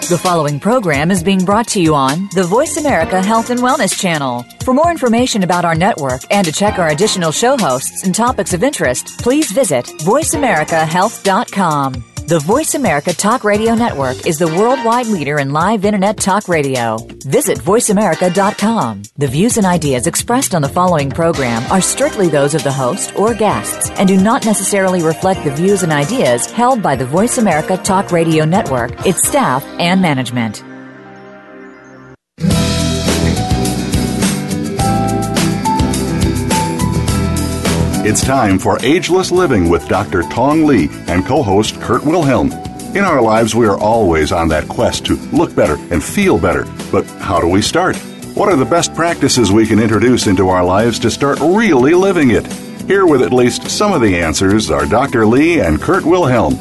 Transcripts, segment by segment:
The following program is being brought to you on the Voice America Health and Wellness Channel. For more information about our network and to check our additional show hosts and topics of interest, please visit voiceamericahealth.com. The Voice America Talk Radio Network is the worldwide leader in live Internet talk radio. Visit voiceamerica.com. The views and ideas expressed on the following program are strictly those of the host or guests and do not necessarily reflect the views and ideas held by the Voice America Talk Radio Network, its staff, and management. It's time for Ageless Living with Dr. Tong Li and co-host Kurt Wilhelm. In our lives, we are always on that quest to look better and feel better. But how do we start? What are the best practices we can introduce into our lives to start really living it? Here with at least some of the answers are Dr. Li and Kurt Wilhelm.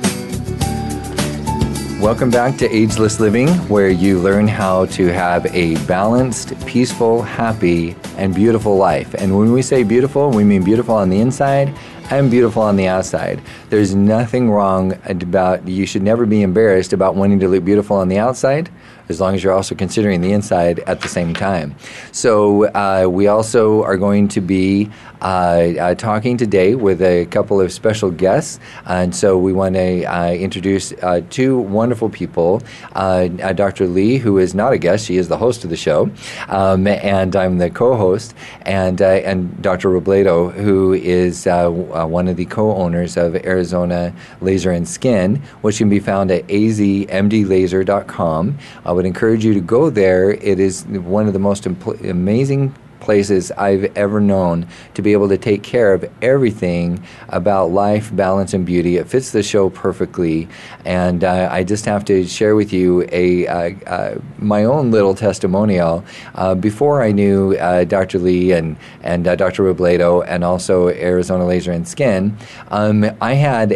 Welcome back to Ageless Living, where you learn how to have a balanced, peaceful, happy, and beautiful life. And when we say beautiful, we mean beautiful on the inside and beautiful on the outside. There's nothing wrong about, you should never be embarrassed about wanting to look beautiful on the outside, as long as you're also considering the inside at the same time. So we also are going to be talking today with a couple of special guests. And so we want to introduce two wonderful people. Dr. Li, who is not a guest, she is the host of the show, and I'm the co-host, and Dr. Robledo, who is one of the co-owners of Arizona Laser and Skin, which can be found at azmdlaser.com. I would encourage you to go there. It is one of the most amazing places I've ever known to be able to take care of everything about life, balance, and beauty. It fits the show perfectly, and I just have to share with you my own little testimonial. Before I knew Dr. Li and Dr. Robledo and also Arizona Laser and Skin, I had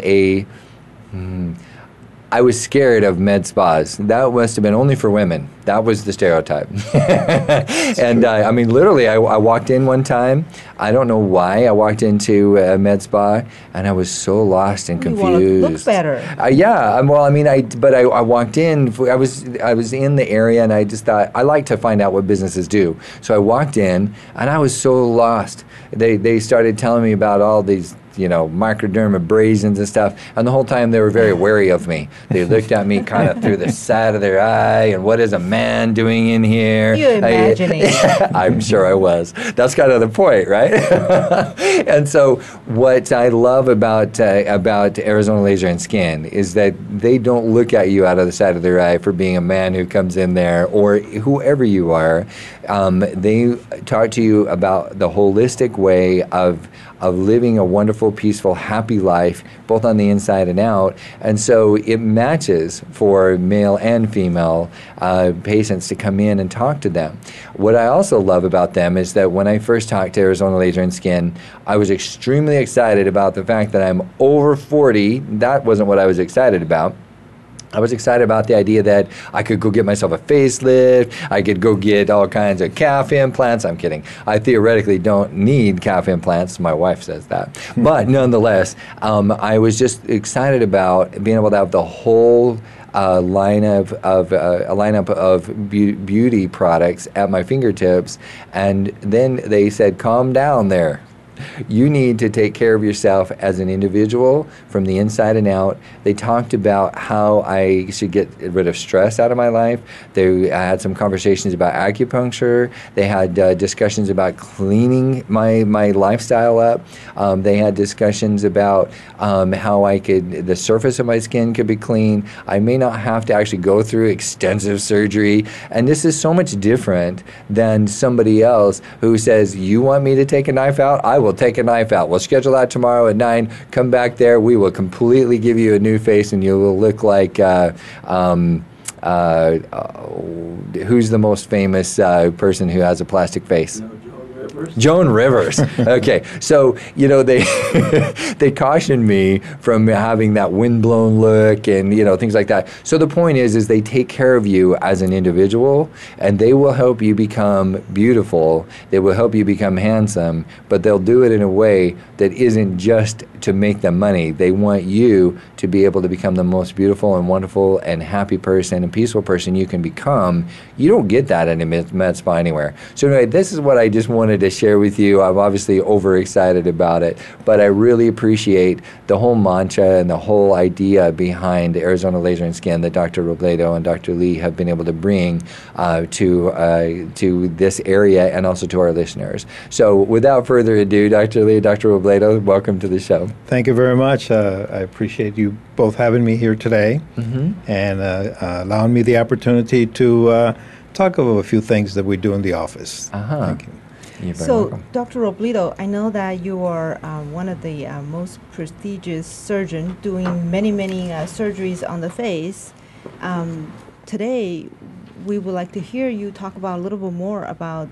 I was scared of med spas. That must have been only for women. That was the stereotype. And I mean, literally, I walked in one time. I don't know why. I walked into a med spa, and I was so lost and confused. You want to look better. Yeah. Well, I mean, I walked in. I was in the area, and I just thought I like to find out what businesses do. So I walked in, and I was so lost. They started telling me about all these, microdermabrasions and stuff. And the whole time they were very wary of me. They looked at me kind of through the side of their eye, and what is a man doing in here? You're imagining. I'm sure I was. That's kind of the point, right? And so what I love about Arizona Laser and Skin is that they don't look at you out of the side of their eye for being a man who comes in there, or whoever you are. They talk to you about the holistic way of living a wonderful, peaceful, happy life, both on the inside and out. And so it matches for male and female patients to come in and talk to them. What I also love about them is that when I first talked to Arizona Laser and Skin, I was extremely excited about the fact that I'm over 40. That wasn't what I was excited about. I was excited about the idea that I could go get myself a facelift. I could go get all kinds of calf implants. I'm kidding. I theoretically don't need calf implants. My wife says that. But nonetheless, I was just excited about being able to have the whole lineup of beauty products at my fingertips. And then they said, calm down there. You need to take care of yourself as an individual from the inside and out. They talked about how I should get rid of stress out of my life. They had some conversations about acupuncture. They had discussions about cleaning my lifestyle up. They had discussions about how the surface of my skin could be clean. I may not have to actually go through extensive surgery. And this is so much different than somebody else who says, you want me to take a knife out? I will take a knife out. We'll schedule that tomorrow at 9. Come back there. We will completely give you a new face, and you will look like who's the most famous person who has a plastic face? Joan Rivers. Okay, so they they cautioned me from having that windblown look and things like that. So the point is they take care of you as an individual, and they will help you become beautiful. They will help you become handsome, but they'll do it in a way that isn't just to make them money. They want you to be able to become the most beautiful and wonderful and happy person and peaceful person you can become. You don't get that in a med spa anywhere. So anyway, this is what I just wanted to share with you. I'm obviously overexcited about it, but I really appreciate the whole mantra and the whole idea behind Arizona Laser and Skin that Dr. Robledo and Dr. Lee have been able to bring to this area and also to our listeners. So without further ado, Dr. Lee, Dr. Robledo, welcome to the show. Thank you very much. I appreciate you both having me here today and allowing me the opportunity to talk about a few things that we do in the office. Thank you. So, Dr. Robledo, I know that you are one of the most prestigious surgeons doing many surgeries on the face. Today, we would like to hear you talk about a little bit more about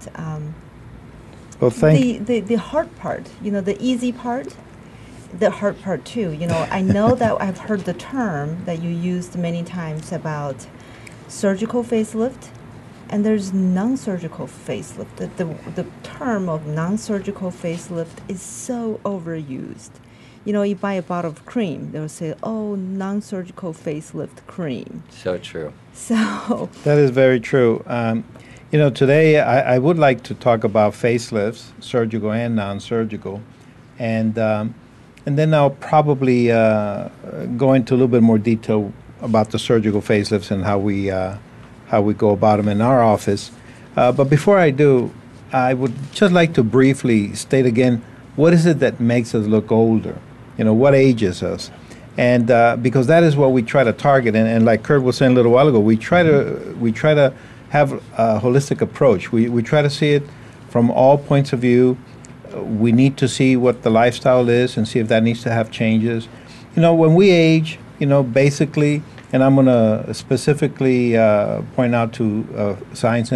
the hard part, the easy part, the hard part too. I know that I've heard the term that you used many times about surgical facelift, and there's non-surgical facelift. The term of non-surgical facelift is so overused. You buy a bottle of cream, they'll say, oh, non-surgical facelift cream. So true. So that is very true. Today I would like to talk about facelifts, surgical and non-surgical, and then I'll probably go into a little bit more detail about the surgical facelifts and how we go about them in our office. But before I do, I would just like to briefly state again, what is it that makes us look older? What ages us? And because that is what we try to target. And like Kurt was saying a little while ago, we try to have a holistic approach. We try to see it from all points of view. We need to see what the lifestyle is and see if that needs to have changes. When we age, basically, and I'm going to specifically point out to signs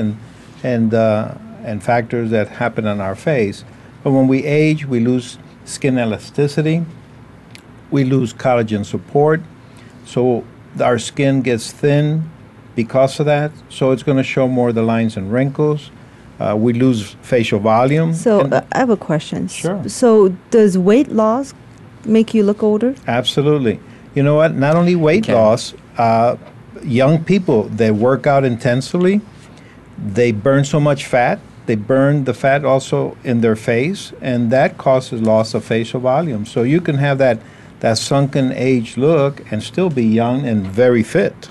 and factors that happen on our face. But when we age, we lose skin elasticity, we lose collagen support, so our skin gets thin because of that. So it's going to show more of the lines and wrinkles. We lose facial volume. So I have a question. Sure. So does weight loss make you look older? Absolutely. You know what? Not only weight loss, young people, they work out intensely, they burn so much fat, they burn the fat also in their face, and that causes loss of facial volume. So you can have that sunken age look and still be young and very fit,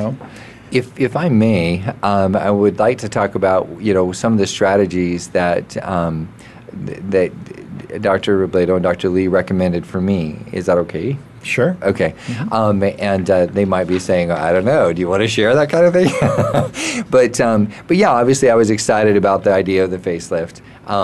If I may, I would like to talk about some of the strategies that that Dr. Robledo and Dr. Lee recommended for me. Is that okay? Sure. Okay. And they might be saying, I don't know, do you want to share that kind of thing? But yeah, obviously I was excited about the idea of the facelift.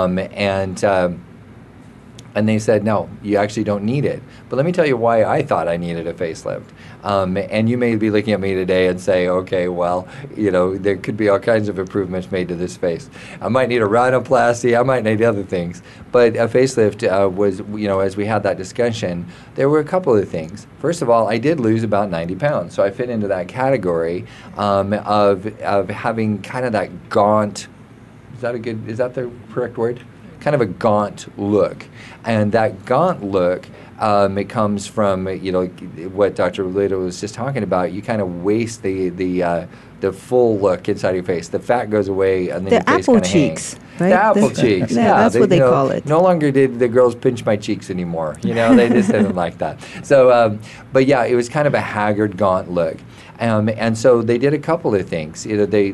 And they said, no, you actually don't need it. But let me tell you why I thought I needed a facelift. And you may be looking at me today and say, okay, well, there could be all kinds of improvements made to this face. I might need a rhinoplasty. I might need other things. But a facelift was, as we had that discussion, there were a couple of things. First of all, I did lose about 90 pounds. So I fit into that category of having kind of that gaunt, is that the correct word? Kind of a gaunt look. And that gaunt look, it comes from, what Dr. Robledo was just talking about. You kind of waste the full look inside your face. The fat goes away, and then your face kind of hangs. Right? The apple cheeks. Yeah, that's what they call it. No longer did the girls pinch my cheeks anymore. They just didn't like that. So, but yeah, it was kind of a haggard, gaunt look. And so they did a couple of things. They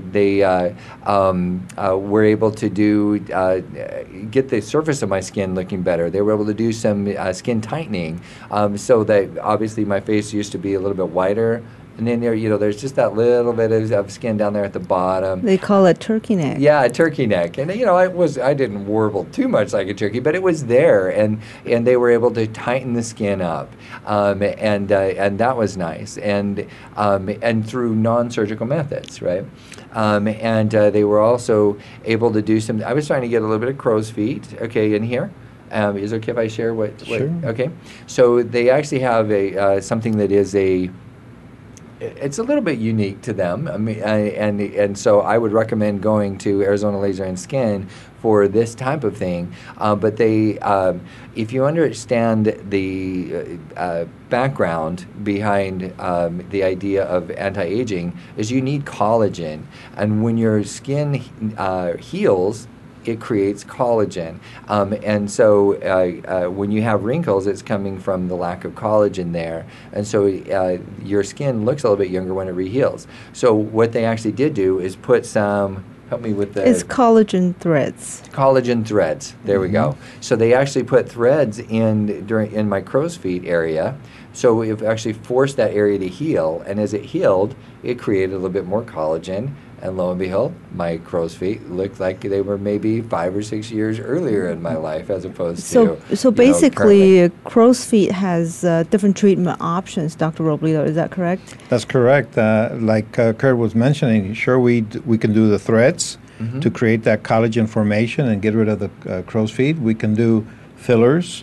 were able to get the surface of my skin looking better. They were able to do some skin tightening, so that obviously my face used to be a little bit whiter. and then there's just that little bit of skin down there at the bottom. They call it turkey neck. Yeah, a turkey neck. And I didn't warble too much like a turkey, but it was there, and they were able to tighten the skin up, and that was nice, and through non-surgical methods, right? And they were also able to do some. I was trying to get a little bit of crow's feet. Okay, in here. Is it okay if I share what? Sure. Okay. So they actually have something that is it's a little bit unique to them. I mean, and so I would recommend going to Arizona Laser and Skin for this type of thing. But they, if you understand the background behind the idea of anti-aging, is you need collagen, and when your skin heals, it creates collagen. And so when you have wrinkles, it's coming from the lack of collagen there. And so your skin looks a little bit younger when it reheals. So what they actually did do is put some, help me with the... It's collagen threads. Collagen threads. There we go. So they actually put threads in my crow's feet area. So it actually forced that area to heal. And as it healed, it created a little bit more collagen. And lo and behold, my crow's feet looked like they were maybe 5 or 6 years earlier in my life, as opposed to. So basically, crow's feet has different treatment options, Dr. Robledo. Is that correct? That's correct. Like Kurt was mentioning, sure, we can do the threads to create that collagen formation and get rid of the crow's feet. We can do fillers.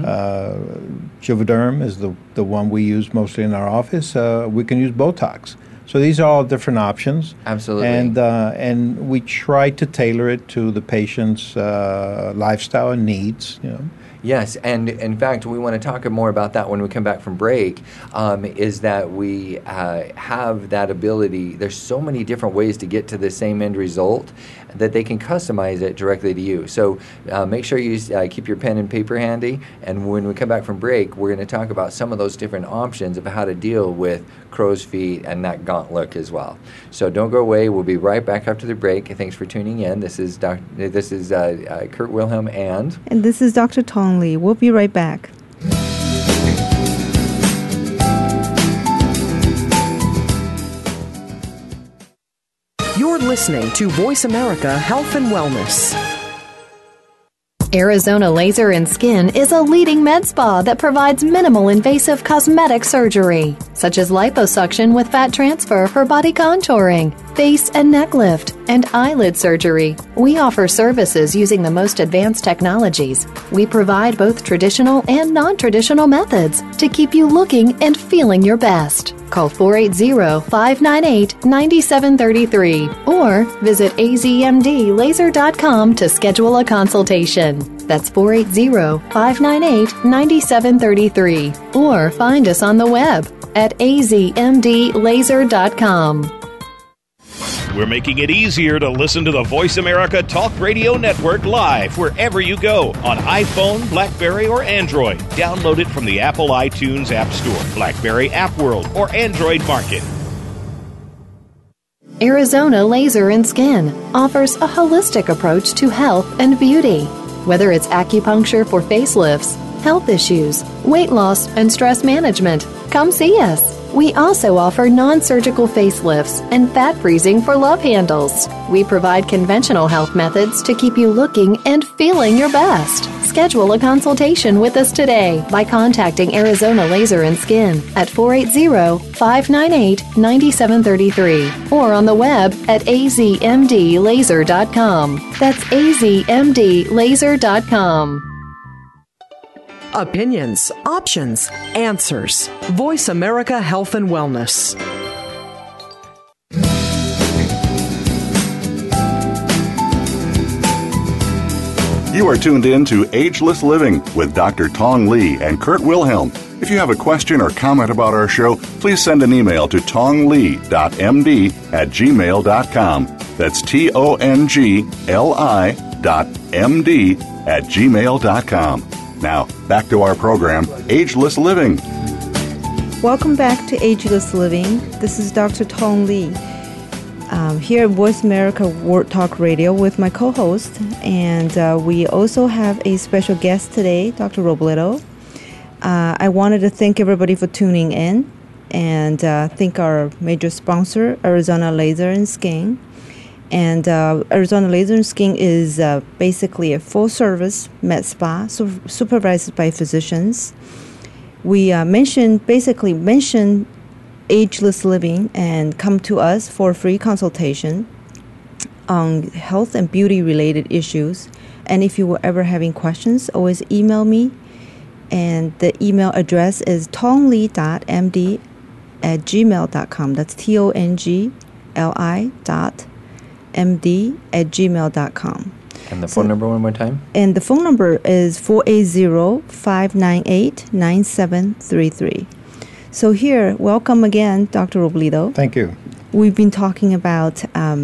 Juvederm is the one we use mostly in our office. We can use Botox. So these are all different options. Absolutely. And we try to tailor it to the patient's lifestyle and needs. Yes, and in fact, we want to talk more about that when we come back from break, is that we have that ability. There's so many different ways to get to the same end result that they can customize it directly to you. So make sure you keep your pen and paper handy, and when we come back from break, we're going to talk about some of those different options of how to deal with crow's feet and that gaunt look as well. So don't go away. We'll be right back after the break. Thanks for tuning in. This is Kurt Wilhelm and this is Dr. Tong Li. We'll be right back. You're listening to Voice America Health and Wellness. Arizona Laser and Skin is a leading med spa that provides minimal invasive cosmetic surgery, such as liposuction with fat transfer for body contouring, face and neck lift, and eyelid surgery. We offer services using the most advanced technologies. We provide both traditional and non-traditional methods to keep you looking and feeling your best. Call 480-598-9733 or visit azmdlaser.com to schedule a consultation. That's 480-598-9733 or find us on the web at azmdlaser.com. We're making it easier to listen to the Voice America Talk Radio Network live wherever you go on iPhone, BlackBerry, or Android. Download it from the Apple iTunes App Store, BlackBerry App World, or Android Market. Arizona Laser and Skin offers a holistic approach to health and beauty. Whether it's acupuncture for facelifts, health issues, weight loss, and stress management, come see us. We also offer non-surgical facelifts and fat freezing for love handles. We provide conventional health methods to keep you looking and feeling your best. Schedule a consultation with us today by contacting Arizona Laser and Skin at 480-598-9733 or on the web at azmdlaser.com. That's azmdlaser.com. Opinions, options, answers. Voice America Health and Wellness. You are tuned in to Ageless Living with Dr. Tong Li and Kurt Wilhelm. If you have a question or comment about our show, please send an email to tongli.md@gmail.com. That's tongli.md@gmail.com. Now, back to our program, Ageless Living. Welcome back to Ageless Living. This is Dr. Tong Li. Here at Voice America World Talk Radio with my co-host. And we also have a special guest today, Dr. Robledo. I wanted to thank everybody for tuning in. and thank our major sponsor, Arizona Laser and Skin. And Arizona Laser and Skin is basically a full-service med spa supervised by physicians. We mention ageless living and come to us for free consultation on health and beauty-related issues. And if you were ever having questions, always email me. And the email address is tongli.md@gmail.com. That's tongli.md@gmail.com. And the phone number one more time? And the phone number is 480-598-9733. So here, welcome again, Dr. Robledo. Thank you. We've been talking about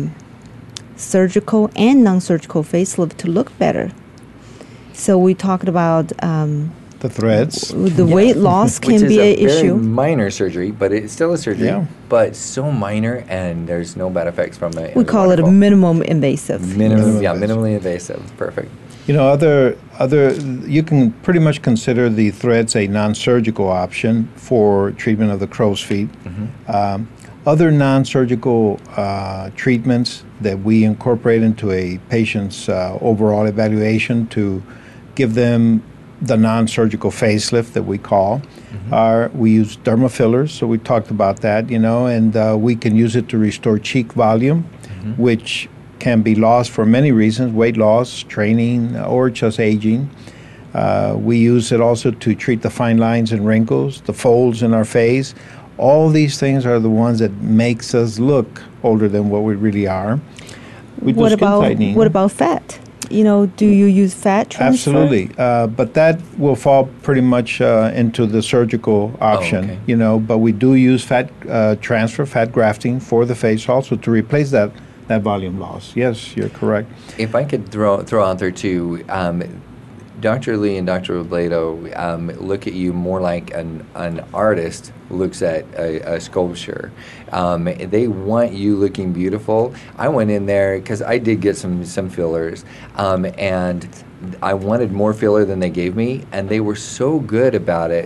surgical and non-surgical facelift to look better. So we talked about the threads. The weight loss can be an issue. Very minor surgery, but it's still a surgery. Yeah. But so minor, and there's no bad effects from it. We call it a minimum invasive. Minimally invasive. Perfect. You know, you can pretty much consider the threads a non-surgical option for treatment of the crow's feet. Mm-hmm. Other non-surgical treatments that we incorporate into a patient's overall evaluation to give them the non-surgical facelift that we call we use derma fillers. So we talked about that, and we can use it to restore cheek volume, which can be lost for many reasons: weight loss, training, or just aging. We use it also to treat the fine lines and wrinkles, the folds in our face. All these things are the ones that makes us look older than what we really are. We do skin tightening. What about fat? Do you use fat transfer? Absolutely, but that will fall pretty much into the surgical option. Oh, okay. But we do use fat transfer, fat grafting for the face also to replace that volume loss. Yes, you're correct. If I could throw out there too, Dr. Lee and Dr. Robledo look at you more like an artist looks at a sculpture. They want you looking beautiful. I went in there because I did get some fillers, and I wanted more filler than they gave me, and they were so good about it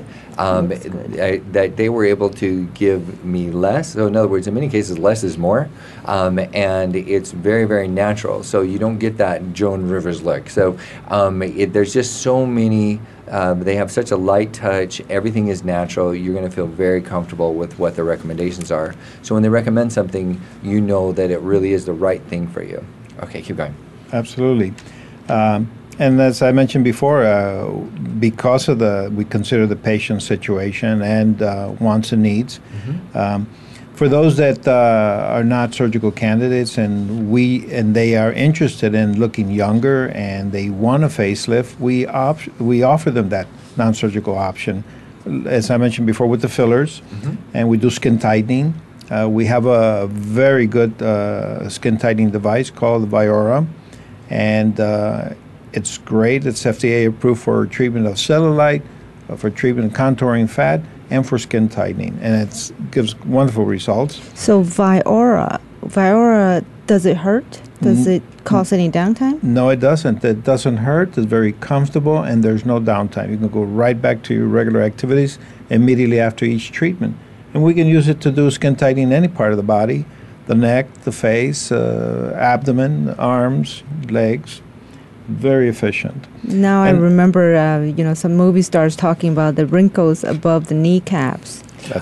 that they were able to give me less. So in other words, in many cases, less is more, and it's very, very natural. So you don't get that Joan Rivers look. So there's just so many. They have such a light touch. Everything is natural. You're going to feel very comfortable with what the recommendations are. So when they recommend something, you know that it really is the right thing for you. Okay, keep going. Absolutely. And as I mentioned before, because of we consider the patient's situation and wants and needs, for those that are not surgical candidates and they are interested in looking younger and they want a facelift, we offer them that non-surgical option. As I mentioned before, with the fillers, and we do skin tightening. We have a very good skin tightening device called the Viora, and it's great. It's FDA approved for treatment of cellulite, for treatment of contouring fat, and for skin tightening, and it gives wonderful results. So Viora, does it hurt? Does it cause any downtime? No, it doesn't. It doesn't hurt. It's very comfortable, and there's no downtime. You can go right back to your regular activities immediately after each treatment. And we can use it to do skin tightening in any part of the body, the neck, the face, abdomen, arms, legs. Very efficient. Now I remember, some movie stars talking about the wrinkles above the kneecaps.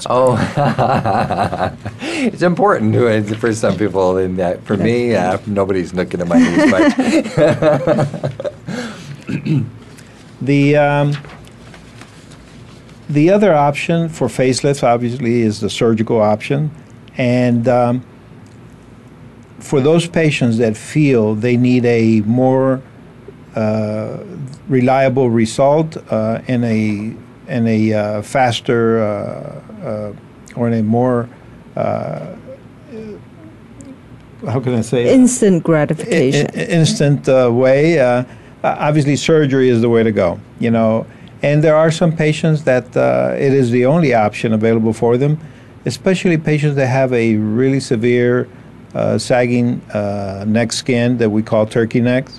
It's important for some people. And for me, nobody's looking at my knees much. The other option for facelifts, obviously, is the surgical option, and for those patients that feel they need a more reliable result in a faster or in a more how can I say instant gratification instant way. Obviously, surgery is the way to go. And there are some patients that it is the only option available for them, especially patients that have a really severe sagging neck skin that we call turkey necks.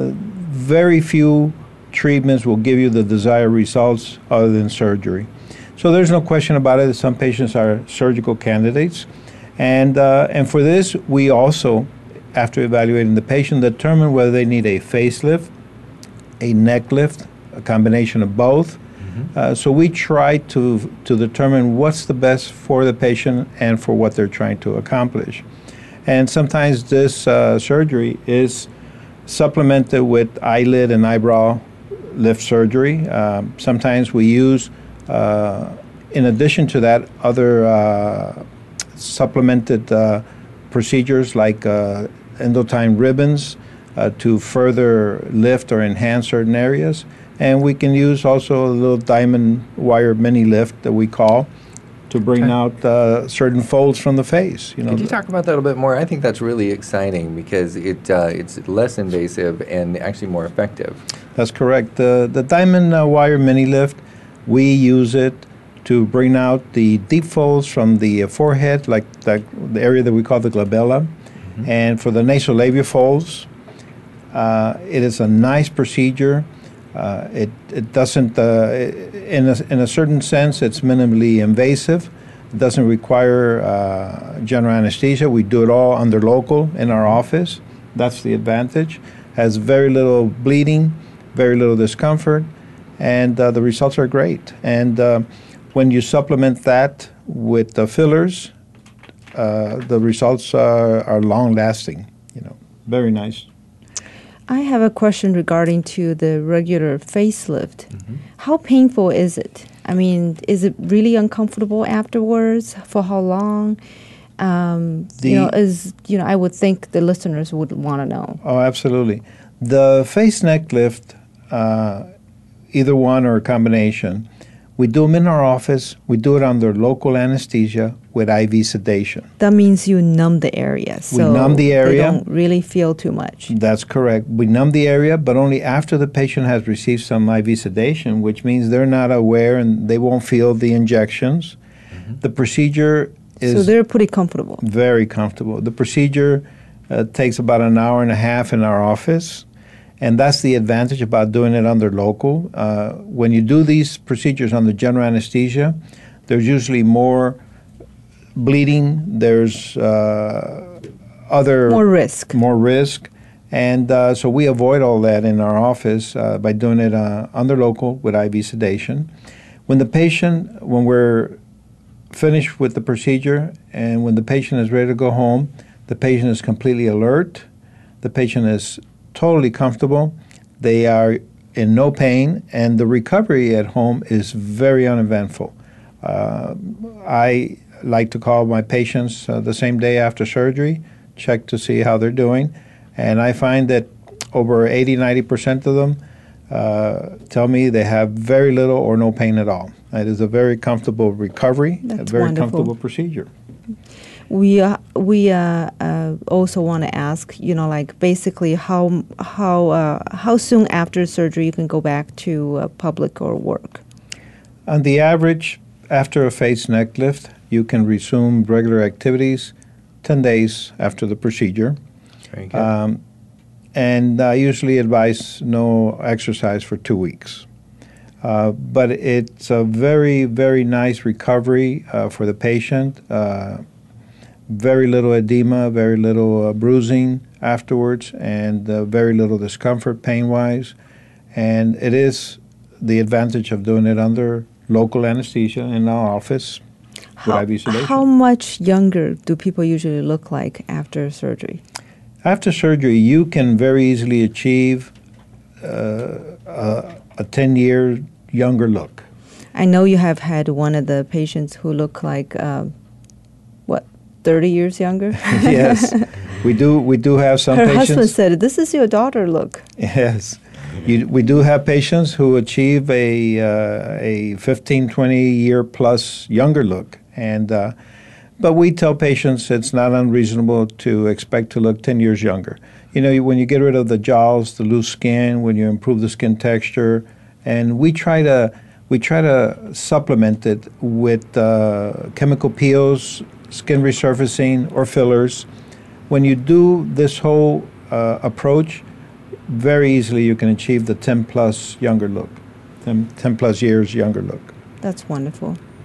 Very few treatments will give you the desired results other than surgery. So there's no question about it that some patients are surgical candidates. And for this, we also, after evaluating the patient, determine whether they need a facelift, a neck lift, a combination of both. So we try to determine what's the best for the patient and for what they're trying to accomplish. And sometimes this surgery is supplemented with eyelid and eyebrow lift surgery. Sometimes we use, in addition to that, other supplemented procedures like endotyne ribbons to further lift or enhance certain areas. And we can use also a little diamond wire mini lift that we call to bring out certain folds from the face. Could you talk about that a little bit more? I think that's really exciting because it's less invasive and actually more effective. That's correct. The diamond wire mini lift, we use it to bring out the deep folds from the forehead, like the area that we call the glabella. And for the nasolabial folds, it is a nice procedure. It doesn't, in a certain sense, it's minimally invasive. It doesn't require general anesthesia. We do it all under local in our office. That's the advantage. Has very little bleeding, very little discomfort, and the results are great. And when you supplement that with the fillers, the results are long-lasting. Very nice. I have a question regarding to the regular facelift. How painful is it? I mean, is it really uncomfortable afterwards? For how long? I would think the listeners would want to know. Oh, absolutely. The face neck lift, either one or a combination, we do them in our office. We do it under local anesthesia with IV sedation. That means you numb the area. So we numb the area. They don't really feel too much. That's correct. We numb the area, but only after the patient has received some IV sedation, which means they're not aware and they won't feel the injections. The procedure is... So they're pretty comfortable. Very comfortable. The procedure takes about an hour and a half in our office. And that's the advantage about doing it under local. When you do these procedures under general anesthesia, there's usually more bleeding. There's more risk. More risk. And so we avoid all that in our office by doing it under local with IV sedation. When we're finished with the procedure and when the patient is ready to go home, the patient is completely alert. The patient is totally comfortable. They are in no pain, and the recovery at home is very uneventful. I like to call my patients the same day after surgery, check to see how they're doing, and I find that over 80-90% of them tell me they have very little or no pain at all. It is a very comfortable recovery, a very comfortable procedure. We also want to ask, basically how soon after surgery you can go back to public or work? On the average, after a face neck lift, you can resume regular activities 10 days after the procedure. Very good. And I usually advise no exercise for 2 weeks. But it's a very, very nice recovery for the patient. Very little edema, very little bruising afterwards, and very little discomfort pain-wise. And it is the advantage of doing it under local anesthesia in our office with IV sedation. How much younger do people usually look like after surgery? After surgery, you can very easily achieve a 10-year younger look. I know you have had one of the patients who look like 30 years younger? Yes, we do have some patients. Her husband said, "This is your daughter look." Yes, we do have patients who achieve a 15, 20-year plus younger look, and but we tell patients it's not unreasonable to expect to look 10 years younger. When you get rid of the jowls, the loose skin, when you improve the skin texture, and we try to supplement it with chemical peels, skin resurfacing, or fillers. When you do this whole approach, very easily you can achieve the 10 plus younger look, 10 plus years younger look. That's wonderful.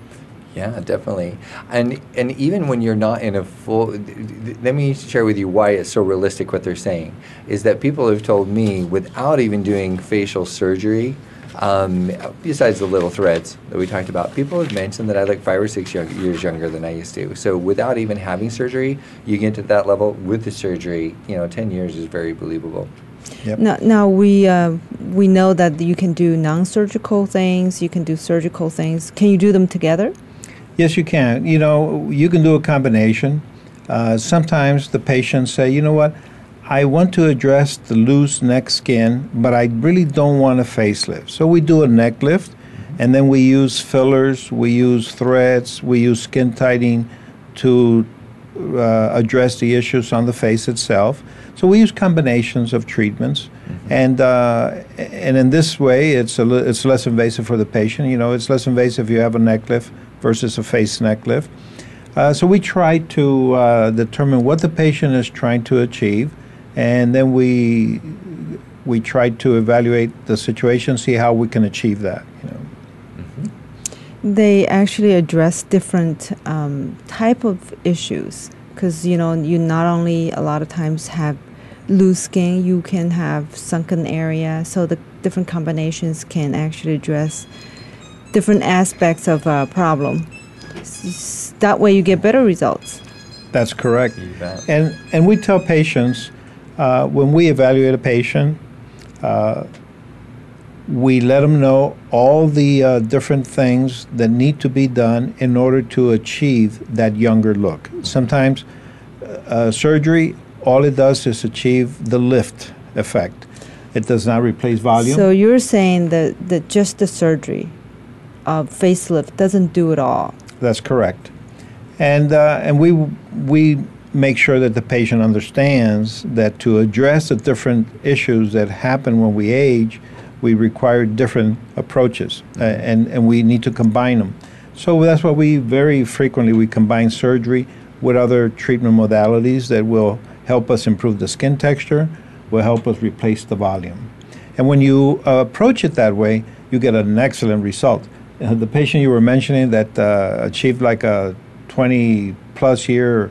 Yeah, definitely. And even when you're not in a full, let me share with you why it's so realistic what they're saying, is that people have told me without even doing facial surgery, besides the little threads that we talked about, people have mentioned that I look 5 or 6 years younger than I used to. So without even having surgery, you get to that level. With the surgery, 10 years is very believable. Yep. Now we know that you can do non-surgical things, you can do surgical things. Can you do them together? Yes, you can. You can do a combination. Sometimes the patients say, you know what, I want to address the loose neck skin, but I really don't want a facelift. So we do a neck lift, and then we use fillers, we use threads, we use skin tightening to address the issues on the face itself. So we use combinations of treatments, and in this way, it's less invasive for the patient. It's less invasive if you have a neck lift versus a face neck lift. So we try to determine what the patient is trying to achieve, and then we try to evaluate the situation, see how we can achieve that. They actually address different type of issues because you not only a lot of times have loose skin, you can have sunken area. So the different combinations can actually address different aspects of a problem. That way you get better results. That's correct. And we tell patients, when we evaluate a patient, we let them know all the different things that need to be done in order to achieve that younger look. Sometimes surgery, all it does is achieve the lift effect. It does not replace volume. So you're saying that just the surgery of facelift doesn't do it all. That's correct. And we make sure that the patient understands that to address the different issues that happen when we age, we require different approaches, and we need to combine them. So that's why we very frequently combine surgery with other treatment modalities that will help us improve the skin texture, will help us replace the volume. And when you approach it that way, you get an excellent result. The patient you were mentioning that achieved like a 20-plus year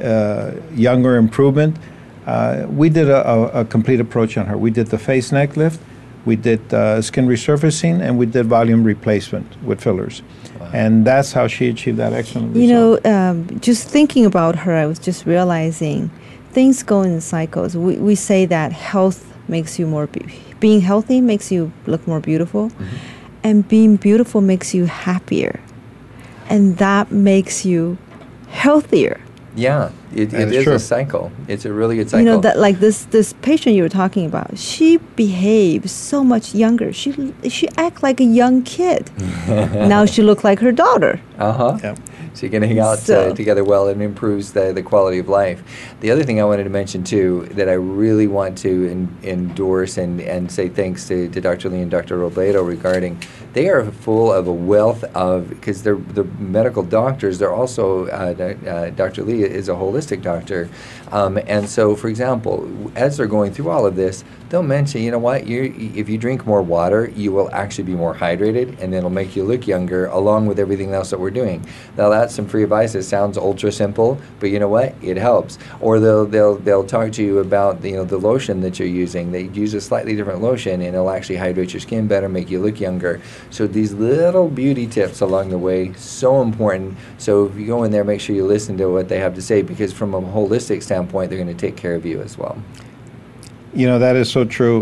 younger improvement, we did a complete approach on her. We did the face neck lift, we did skin resurfacing, and we did volume replacement with fillers. Wow. And that's how she achieved that excellent result. Just thinking about her, I was just realizing things go in cycles. We say that health makes you more, being healthy makes you look more beautiful, and being beautiful makes you happier. And that makes you healthier. Yeah, it is true. a cycle. It's a really good cycle. That like this patient you were talking about, she behaves so much younger. She act like a young kid. Now she look like her daughter. Yep. So you can hang out together well, and improves the quality of life. The other thing I wanted to mention too, that I really want to endorse and say thanks to Dr. Lee and Dr. Robledo regarding, they are full of a wealth of, because they're medical doctors, they're also, Dr. Lee is a holistic doctor. And so, for example, as they're going through all of this, they'll mention, you know what, if you drink more water, you will actually be more hydrated, and it'll make you look younger, along with everything else that we're doing. Now, that's some free advice. It sounds ultra simple, but you know what? It helps. Or they'll talk to you about the lotion that you're using. They use a slightly different lotion, and it'll actually hydrate your skin better, make you look younger. So these little beauty tips along the way, so important. So if you go in there, make sure you listen to what they have to say, because from a holistic standpoint, they're going to take care of you as well. That is so true.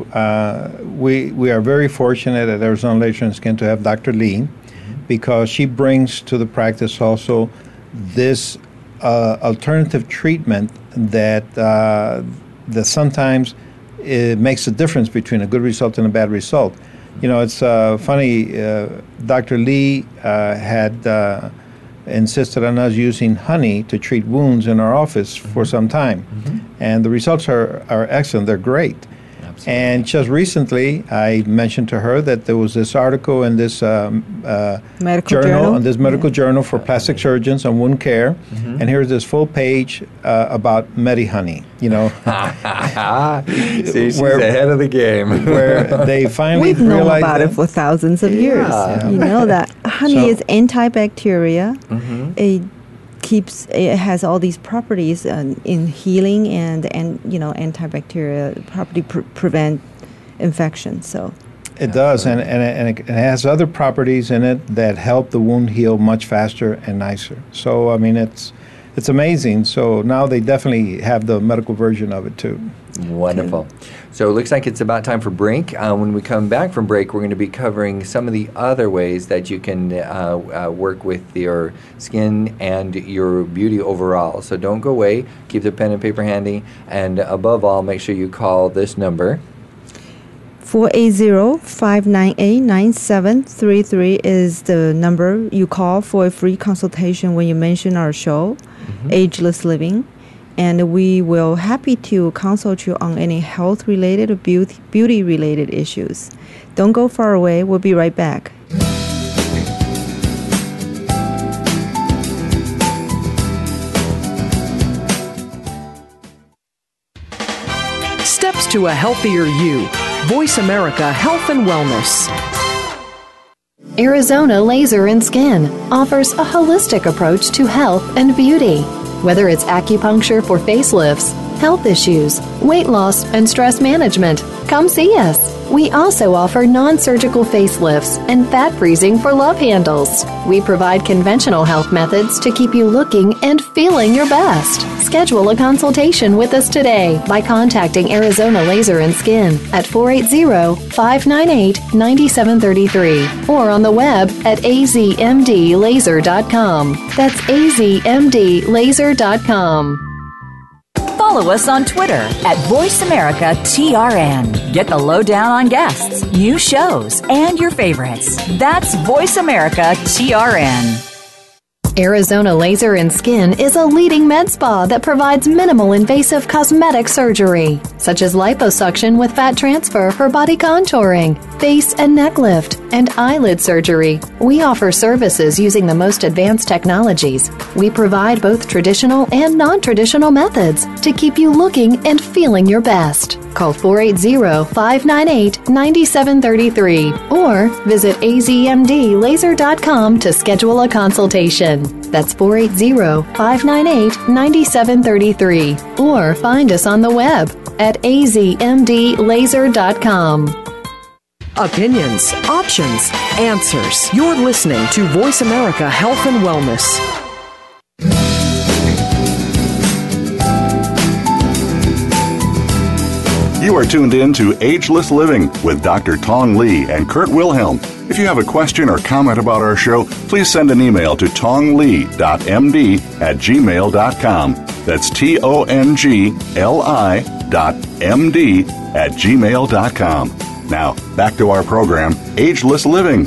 We are very fortunate at Arizona Laser and Skin to have Dr. Lee, because she brings to the practice also this alternative treatment that sometimes it makes a difference between a good result and a bad result. It's funny, Dr. Lee had insisted on us using honey to treat wounds in our office for some time. And the results are excellent. They're great. Absolutely. And just recently, I mentioned to her that there was this article in this medical journal for plastic surgeons on wound care, and here's this full page about MediHoney. See, she's ahead of the game. Where they finally we've known about it for thousands of years. Yeah. You know that honey is antibacterial. Mm-hmm. It has all these properties in healing and antibacterial property prevent infection. So it does, and it has other properties in it that help the wound heal much faster and nicer. So I mean, it's amazing. So now they definitely have the medical version of it too. Wonderful. So it looks like it's about time for break. When we come back from break, we're going to be covering some of the other ways that you can work with your skin and your beauty overall. So don't go away. Keep the pen and paper handy. And above all, make sure you call this number. 480-598-9733 is the number you call for a free consultation when you mention our show, Ageless Living. And we will happy to consult you on any health-related or beauty-related issues. Don't go far away. We'll be right back. Steps to a healthier you. Voice America Health and Wellness. Arizona Laser and Skin offers a holistic approach to health and beauty. Whether it's acupuncture for facelifts, health issues, weight loss, and stress management, come see us. We also offer non-surgical facelifts and fat freezing for love handles. We provide conventional health methods to keep you looking and feeling your best. Schedule a consultation with us today by contacting Arizona Laser and Skin at 480-598-9733 or on the web at azmdlaser.com. That's azmdlaser.com. Follow us on Twitter at VoiceAmericaTRN. Get the lowdown on guests, new shows, and your favorites. That's VoiceAmericaTRN. Arizona Laser and Skin is a leading med spa that provides minimal invasive cosmetic surgery, such as liposuction with fat transfer for body contouring, face and neck lift, and eyelid surgery. We offer services using the most advanced technologies. We provide both traditional and non-traditional methods to keep you looking and feeling your best. Call 480-598-9733 or visit azmdlaser.com to schedule a consultation. That's 480-598-9733 or find us on the web at azmdlaser.com. Opinions, options, answers. You're listening to Voice America Health and Wellness. You are tuned in to Ageless Living with Dr. Tong Li and Kurt Wilhelm. If you have a question or comment about our show, please send an email to tongli.md@gmail.com. That's tongli.md@gmail.com. Now, back to our program, Ageless Living.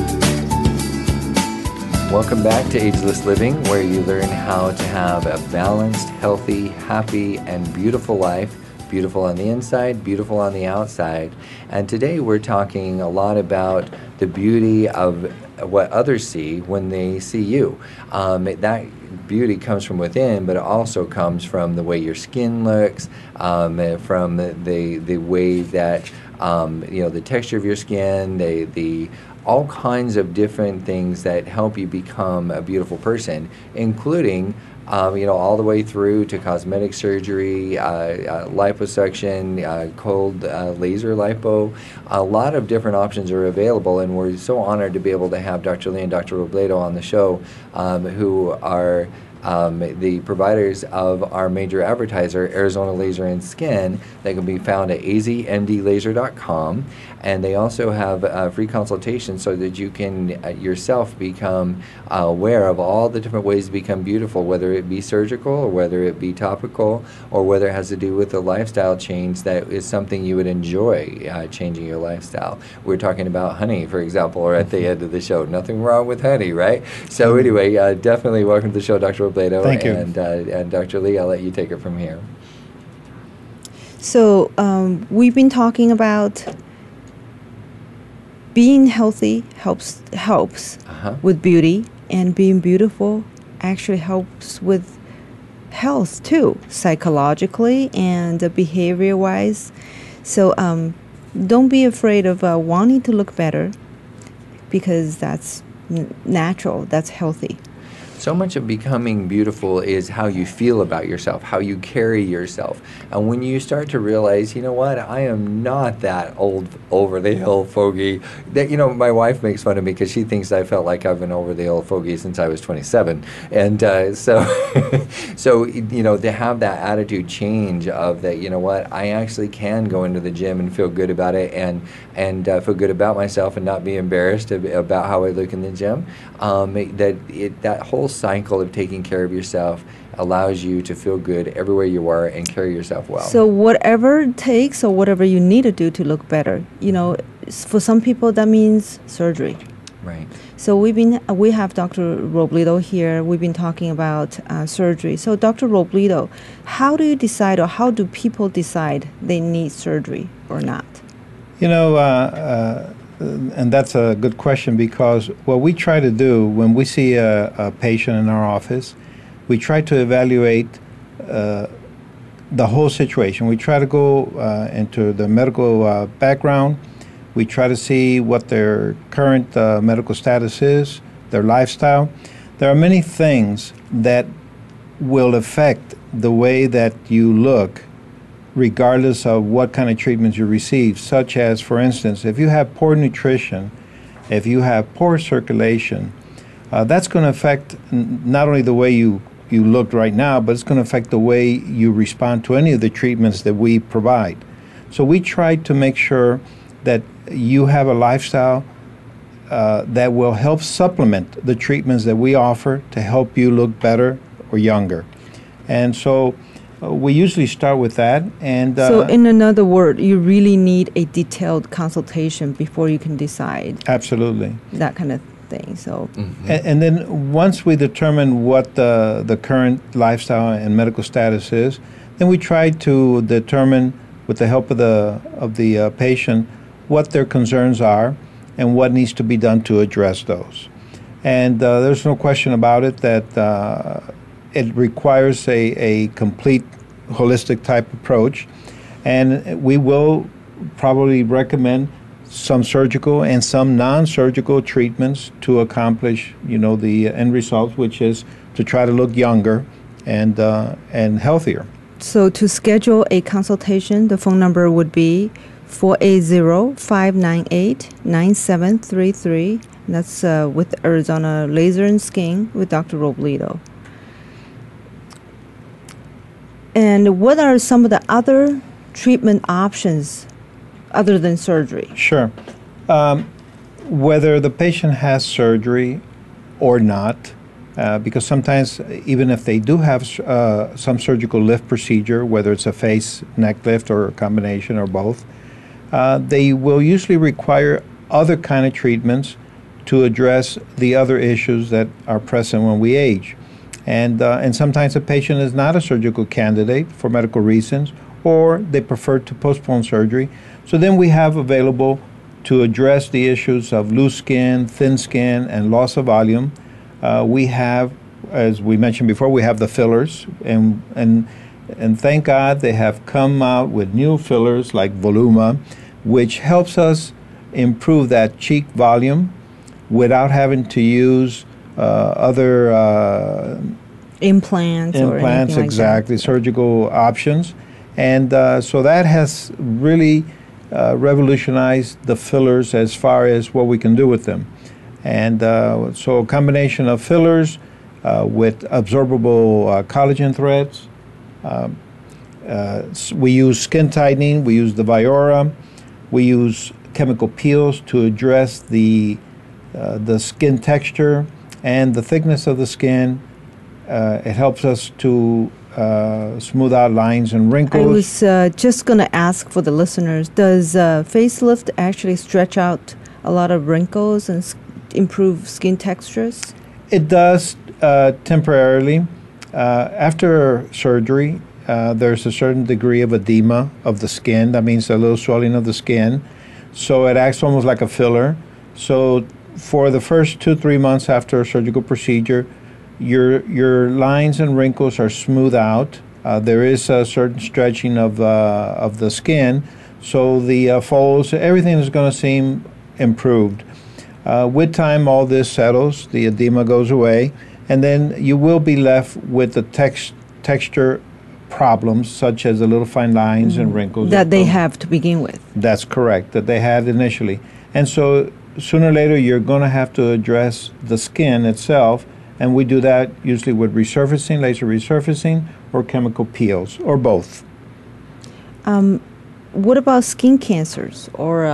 Welcome back to Ageless Living, where you learn how to have a balanced, healthy, happy, and beautiful life. Beautiful on the inside, beautiful on the outside. And today we're talking a lot about the beauty of what others see when they see you. That beauty comes from within, but it also comes from the way your skin looks, from the way that the texture of your skin, the all kinds of different things that help you become a beautiful person, including all the way through to cosmetic surgery, liposuction, cold laser lipo. A lot of different options are available, and we're so honored to be able to have Dr. Lee and Dr. Robledo on the show, who are the providers of our major advertiser, Arizona Laser and Skin. They can be found at azmdlaser.com, and they also have a free consultation so that you can yourself become aware of all the different ways to become beautiful, whether it be surgical or whether it be topical or whether it has to do with a lifestyle change that is something you would enjoy, changing your lifestyle. We're talking about honey, for example, or at the end of the show. Nothing wrong with honey, right? So anyway, definitely welcome to the show, Dr. Robledo. Thank you. And Dr. Lee, I'll let you take it from here. So we've been talking about being healthy helps with beauty, and being beautiful actually helps with health too, psychologically and behavior-wise. So don't be afraid of wanting to look better, because that's natural, that's healthy. So much of becoming beautiful is how you feel about yourself, how you carry yourself. And when you start to realize, you know what, I am not that old over-the-hill fogey. That, you know, my wife makes fun of me because she thinks I felt like I've been over-the-hill fogey since I was 27. And so, you know, to have that attitude change of that, you know what, I actually can go into the gym and feel good about it and feel good about myself and not be embarrassed about how I look in the gym. That whole cycle of taking care of yourself allows you to feel good everywhere you are and carry yourself well. So whatever it takes or whatever you need to do to look better, you know, for some people that means surgery. Right. So we have Dr. Robledo here. We've been talking about surgery. So Dr. Robledo, how do you decide, or how do people decide they need surgery or not? You know, and that's a good question, because what we try to do when we see a patient in our office, we try to evaluate the whole situation. We try to go into the medical background. We try to see what their current medical status is, their lifestyle. There are many things that will affect the way that you look regardless of what kind of treatments you receive, such as, for instance, if you have poor nutrition, if you have poor circulation, that's going to affect not only the way you look right now, but it's going to affect the way you respond to any of the treatments that we provide. So we try to make sure that you have a lifestyle that will help supplement the treatments that we offer to help you look better or younger. And so we usually start with that. And so in another word, you really need a detailed consultation before you can decide. Absolutely. That kind of thing. So, and then once we determine what the current lifestyle and medical status is, then we try to determine, with the help of the patient, what their concerns are and what needs to be done to address those. And there's no question about it that it requires a complete holistic type approach, and we will probably recommend some surgical and some non-surgical treatments to accomplish, you know, the end result, which is to try to look younger and healthier. So to schedule a consultation, the phone number would be 480-598-9733. That's with Arizona Laser and Skin with Dr. Robledo. And what are some of the other treatment options other than surgery? Sure. Whether the patient has surgery or not, because sometimes even if they do have some surgical lift procedure, whether it's a face, neck lift, or a combination or both, they will usually require other kind of treatments to address the other issues that are present when we age. And sometimes a patient is not a surgical candidate for medical reasons, or they prefer to postpone surgery. So then we have available to address the issues of loose skin, thin skin, and loss of volume. We have, as we mentioned before, we have the fillers, and thank God they have come out with new fillers like Voluma, which helps us improve that cheek volume without having to use other implants or anything like exactly, that. Surgical options. And so that has really revolutionized the fillers as far as what we can do with them. And so a combination of fillers with absorbable collagen threads. We use skin tightening. We use the Viora. We use chemical peels to address the skin texture and the thickness of the skin. It helps us to smooth out lines and wrinkles. I was just going to ask for the listeners, does facelift actually stretch out a lot of wrinkles and improve skin textures? It does temporarily. After surgery, there's a certain degree of edema of the skin. That means a little swelling of the skin. So it acts almost like a filler. So for the first 2-3 months after a surgical procedure, your lines and wrinkles are smoothed out. There is a certain stretching of the skin, so the folds, everything is going to seem improved. With time, all this settles, the edema goes away, and then you will be left with the texture problems, such as the little fine lines and wrinkles. That they have to begin with. That's correct, that they had initially. And so sooner or later, you're going to have to address the skin itself, and we do that usually with resurfacing, laser resurfacing, or chemical peels, or both. What about skin cancers or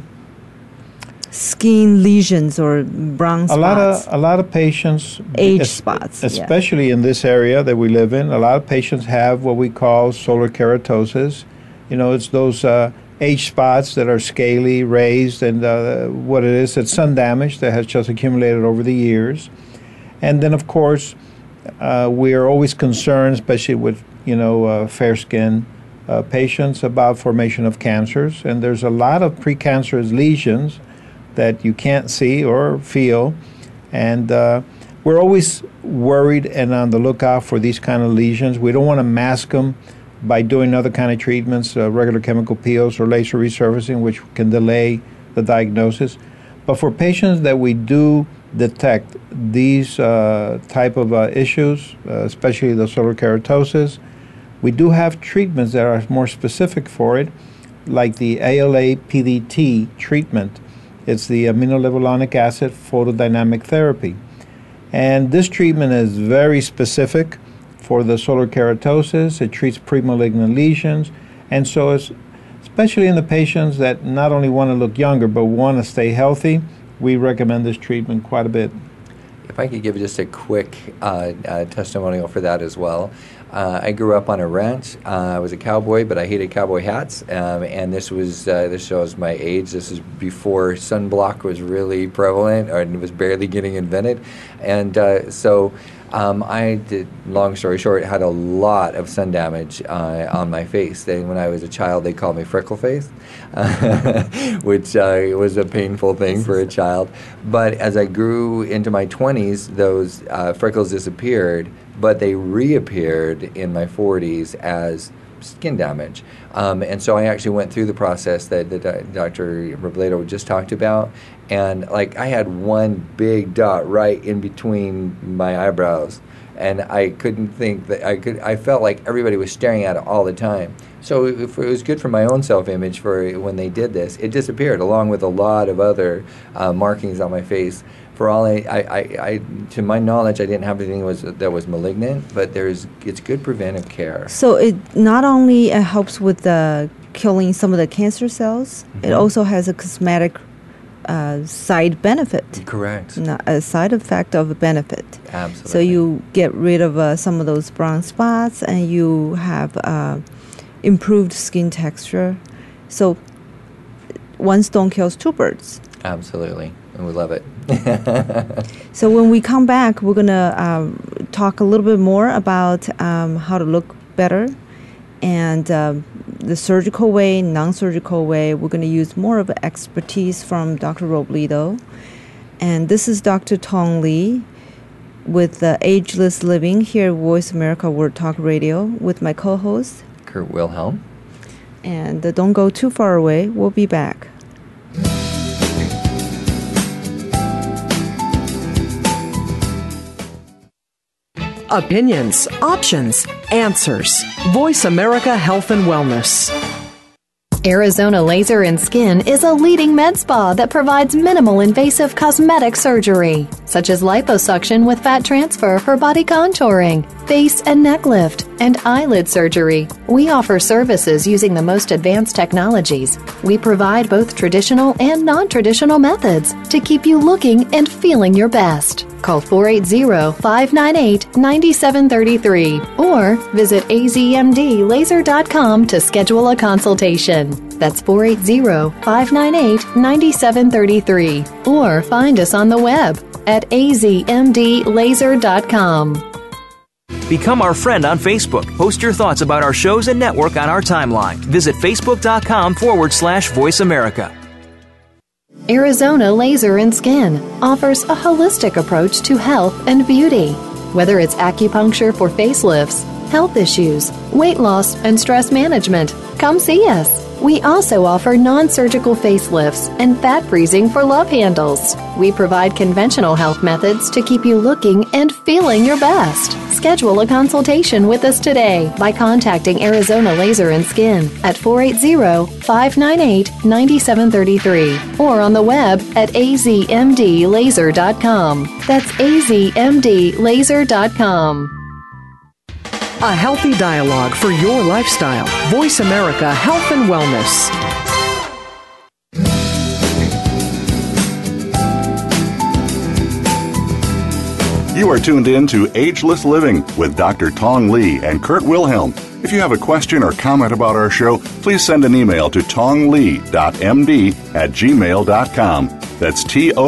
skin lesions or brown spots? A lot of patients, age spots, especially in this area that we live in, a lot of patients have what we call solar keratosis. It's those age spots that are scaly, raised, and what it is, it's sun damage that has just accumulated over the years. And then, of course, we are always concerned, especially with fair skin patients, about formation of cancers. And there's a lot of precancerous lesions that you can't see or feel. And we're always worried and on the lookout for these kind of lesions. We don't want to mask them by doing other kind of treatments, regular chemical peels or laser resurfacing, which can delay the diagnosis. But for patients that we do detect these type of issues, especially the solar keratosis, we do have treatments that are more specific for it, like the ALA PDT treatment. It's the aminolevulonic acid photodynamic therapy. And this treatment is very specific for the solar keratosis. It treats premalignant lesions. And so it's, especially in the patients that not only want to look younger but want to stay healthy, we recommend this treatment quite a bit. If I could give just a quick testimonial for that as well. I grew up on a ranch. I was a cowboy, but I hated cowboy hats. And this shows my age. This is before sunblock was really prevalent, or it was barely getting invented. And so I did, long story short, had a lot of sun damage on my face. Then when I was a child, they called me freckle face, which was a painful thing for a child. But as I grew into my 20s, those freckles disappeared, but they reappeared in my 40s as skin damage. And so I actually went through the process that Dr. Robledo just talked about. And I had one big dot right in between my eyebrows, and I couldn't think that I felt like everybody was staring at it all the time. So it was good for my own self-image for when they did this. It disappeared along with a lot of other markings on my face. For all I to my knowledge, I didn't have anything that was malignant, but it's good preventive care. So it not only helps with killing some of the cancer cells, it also has a cosmetic side benefit. Correct. A side effect of a benefit. Absolutely. So you get rid of some of those brown spots, and you have improved skin texture. So one stone kills two birds. Absolutely. And we love it. So when we come back, we're going to talk a little bit more about how to look better, and the surgical way, non-surgical way. We're going to use more of expertise from Dr. Robledo. And this is Dr. Tong Li with Ageless Living here at Voice America World Talk Radio with my co-host, Kurt Wilhelm. And don't go too far away. We'll be back. Opinions, options, answers. Voice America Health and Wellness. Arizona Laser and Skin is a leading med spa that provides minimal invasive cosmetic surgery, such as liposuction with fat transfer for body contouring, face and neck lift, and eyelid surgery. We offer services using the most advanced technologies. We provide both traditional and non-traditional methods to keep you looking and feeling your best. Call 480-598-9733 or visit azmdlaser.com to schedule a consultation. That's 480-598-9733 or find us on the web at azmdlaser.com. Become our friend on Facebook. Post your thoughts about our shows and network on our timeline. Visit facebook.com/Voice America. Arizona Laser and Skin offers a holistic approach to health and beauty. Whether it's acupuncture for facelifts, health issues, weight loss, and stress management. Come see us. We also offer non-surgical facelifts and fat freezing for love handles. We provide conventional health methods to keep you looking and feeling your best. Schedule a consultation with us today by contacting Arizona Laser and Skin at 480-598-9733 or on the web at azmdlaser.com. That's azmdlaser.com. A healthy dialogue for your lifestyle. Voice America Health and Wellness. You are tuned in to Ageless Living with Dr. Tong Li and Kurt Wilhelm. If you have a question or comment about our show, please send an email to tongli.md@gmail.com. That's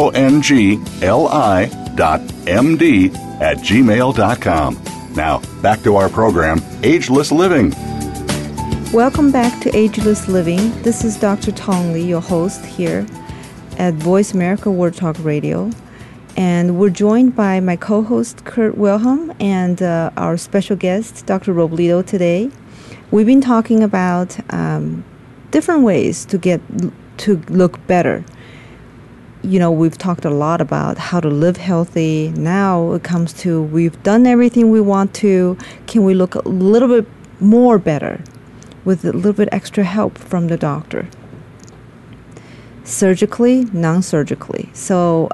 tongli.md@gmail.com. Now, back to our program, Ageless Living. Welcome back to Ageless Living. This is Dr. Tong Li, your host here at Voice America World Talk Radio. And we're joined by my co-host, Kurt Wilhelm, and our special guest, Dr. Robledo, today. We've been talking about different ways to look better. You know, we've talked a lot about how to live healthy. Now it comes to we've done everything we want to. Can we look a little bit more better with a little bit extra help from the doctor? Surgically, non-surgically. So,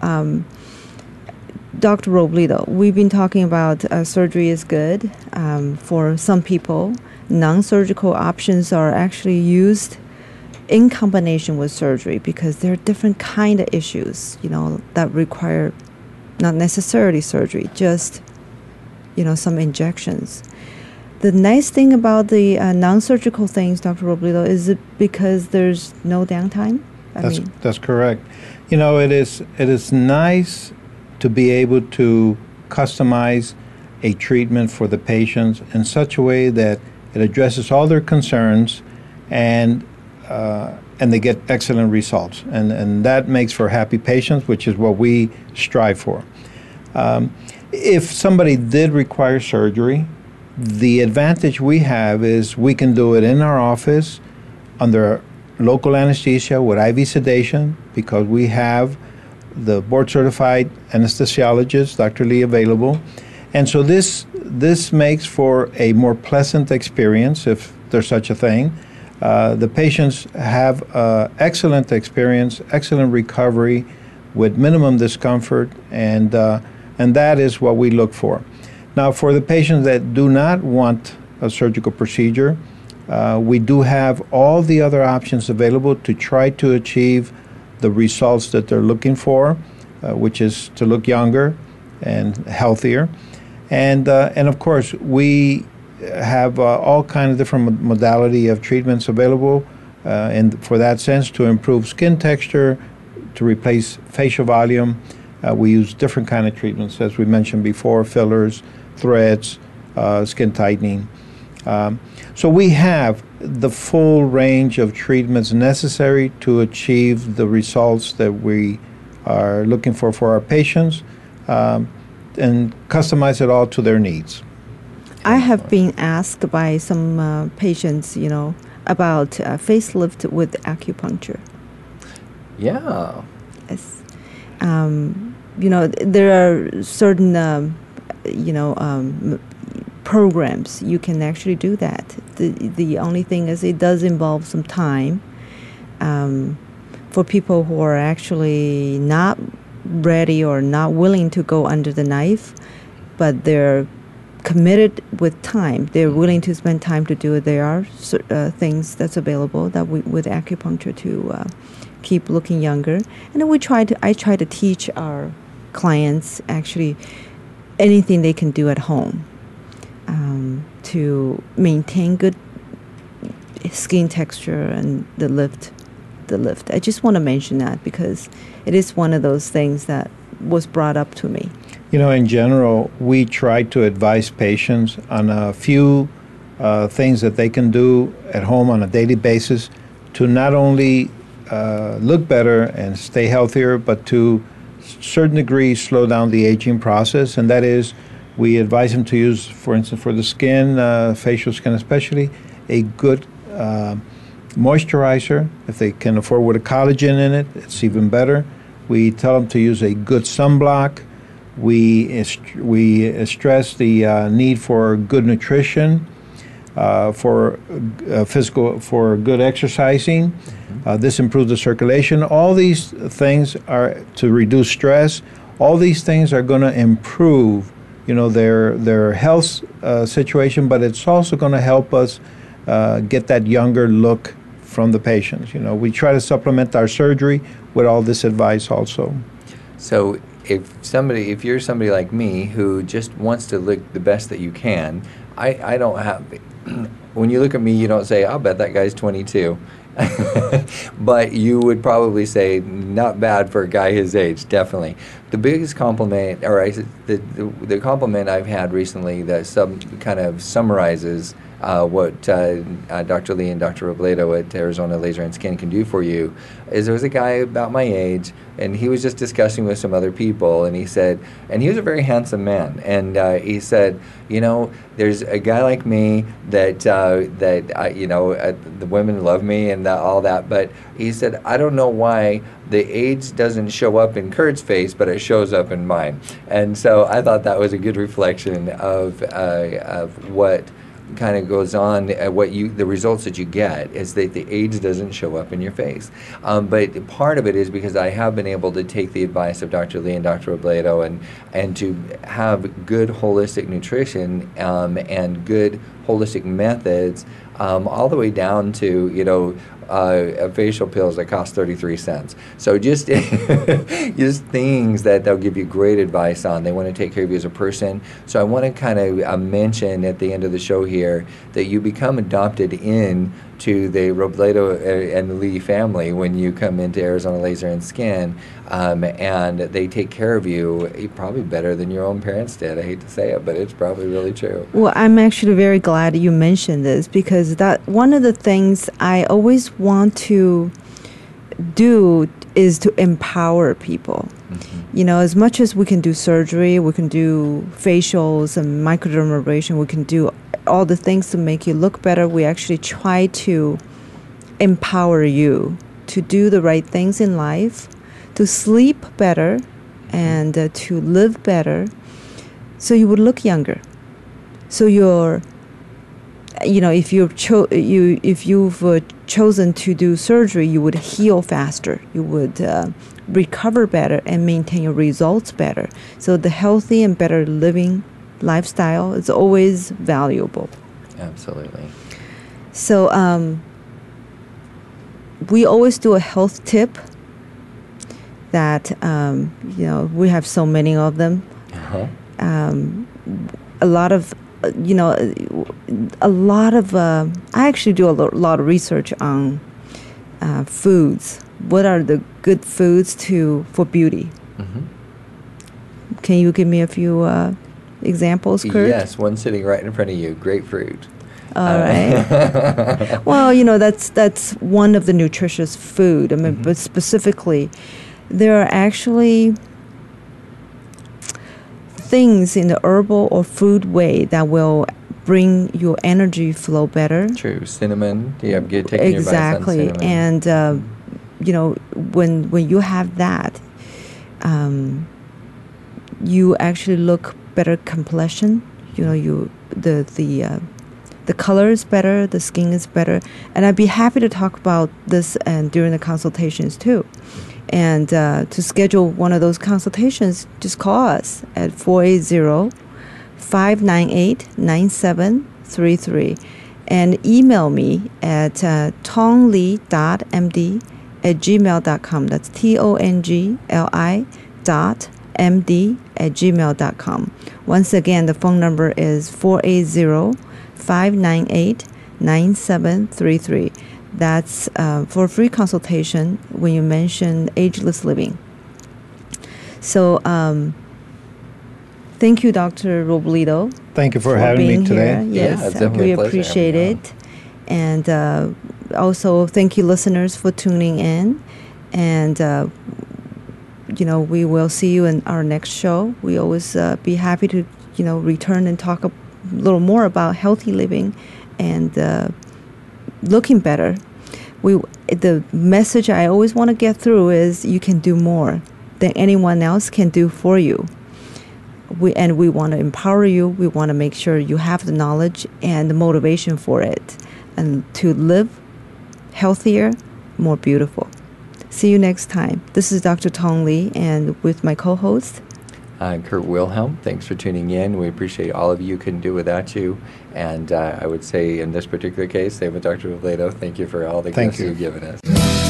Dr. Robledo, we've been talking about surgery is good for some people. Non-surgical options are actually used in combination with surgery because there are different kind of issues, you know, that require not necessarily surgery, just, you know, some injections. The nice thing about the non-surgical things, Dr. Robledo, is it because there's no downtime? That's correct. You know, it is nice to be able to customize a treatment for the patients in such a way that it addresses all their concerns and they get excellent results. And that makes for happy patients, which is what we strive for. If somebody did require surgery, the advantage we have is we can do it in our office under local anesthesia with IV sedation because we have the board-certified anesthesiologist, Dr. Lee, available. And so this makes for a more pleasant experience, if there's such a thing. The patients have excellent experience, excellent recovery with minimum discomfort, and that is what we look for. Now, for the patients that do not want a surgical procedure, we do have all the other options available to try to achieve the results that they're looking for, which is to look younger and healthier. And of course, we have all kinds of different modality of treatments available for that sense to improve skin texture, to replace facial volume. We use different kind of treatments, as we mentioned before, fillers, threads, skin tightening. So we have the full range of treatments necessary to achieve the results that we are looking for our patients and customize it all to their needs. I have been asked by some patients, you know, about facelift with acupuncture. Yeah. Yes. You know, there are certain, programs you can actually do that. The only thing is it does involve some time for people who are actually not ready or not willing to go under the knife, but they're committed with time. They're willing to spend time to do it. There are things that's available that with acupuncture to keep looking younger. And then I try to teach our clients actually anything they can do at home to maintain good skin texture and the lift. I just want to mention that because it is one of those things that was brought up to me. You know, in general, we try to advise patients on a few things that they can do at home on a daily basis to not only look better and stay healthier, but to a certain degree slow down the aging process, and that is We advise them to use, for instance, for the skin, facial skin especially, a good moisturizer. If they can afford with a collagen in it, it's even better. We tell them to use a good sunblock. We stress the need for good nutrition, for good exercising. This improves the circulation. All these things are to reduce stress. All these things are going to improve, their health situation, but it's also going to help us get that younger look from the patients. We try to supplement our surgery with all this advice also. So if you're somebody like me who just wants to look the best that you can, I don't have, when you look at me, you don't say, I'll bet that guy's 22. But you would probably say, not bad for a guy his age, definitely. The biggest compliment, the compliment I've had recently that kind of summarizes what Dr. Lee and Dr. Robledo at Arizona Laser and Skin can do for you is there was a guy about my age, and he was just discussing with some other people, and he said, and he was a very handsome man, and he said, there's a guy like me that the women love me and all that, but he said, I don't know why the age doesn't show up in Kurt's face, but it shows up in mine. And so I thought that was a good reflection of what kind of goes on, the results that you get is that the age doesn't show up in your face. But part of it is because I have been able to take the advice of Dr. Lee and Dr. Robledo and to have good holistic nutrition and good holistic methods all the way down to, facial pills that cost 33 cents. So just things that they'll give you great advice on. They want to take care of you as a person. So I want to kind of mention at the end of the show here that you become adopted in to the Robledo and Lee family when you come into Arizona Laser and Skin, and they take care of you probably better than your own parents did. I hate to say it, but it's probably really true. Well, I'm actually very glad you mentioned this because that one of the things I always want to do is to empower people. Mm-hmm. As much as we can do surgery, we can do facials and microdermabrasion, we can do all the things to make you look better. We actually try to empower you to do the right things in life, to sleep better, and to live better, so you would look younger. So if you've chosen to do surgery, you would heal faster. You would recover better and maintain your results better. So the healthy and better living lifestyle is always valuable. Absolutely. So we always do a health tip that, we have so many of them. Uh-huh. A lot of, I actually do a lot of research on foods. What are the good foods for beauty? Mm-hmm. Can you give me a few examples, Kurt? Yes, one sitting right in front of you, grapefruit. All right. Well, that's one of the nutritious food. I mean, but specifically, there are actually things in the herbal or food way that will bring your energy flow better. True. Cinnamon. You have good taking exactly. Your advice on cinnamon. And when you have that, you actually look better complexion. The color is better, the skin is better, and I'd be happy to talk about this and during the consultations too. And to schedule one of those consultations, just call us at 480-598-9733 and email me at tongli.md@gmail.com. That's tongli.md@gmail.com. Once again, the phone number is 480-598-9733. That's for a free consultation when you mention ageless living. So thank you, Dr. Robledo. Thank you for having me today. Here. Yes, yeah, it's definitely we a pleasure appreciate it. And also thank you, listeners, for tuning in. And, we will see you in our next show. We always be happy to return and talk a little more about healthy living and looking better. The message I always want to get through is you can do more than anyone else can do for you. We want to empower you. We want to make sure you have the knowledge and the motivation for it, and to live healthier, more beautiful. See you next time. This is Dr. Tong Li, and with my co-host, Kurt Wilhelm. Thanks for tuning in. We appreciate all of you. Couldn't do without you. And I would say in this particular case, same with Dr. Robledo, thank you for all the gifts you've given us.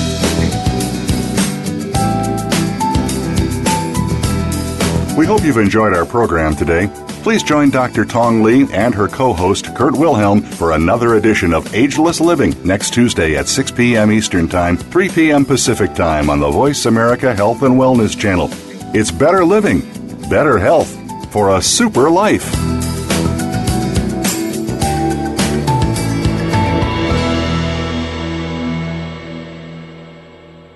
We hope you've enjoyed our program today. Please join Dr. Tong Li and her co-host, Kurt Wilhelm, for another edition of Ageless Living next Tuesday at 6 p.m. Eastern Time, 3 p.m. Pacific Time on the Voice America Health and Wellness Channel. It's better living, better health, for a super life.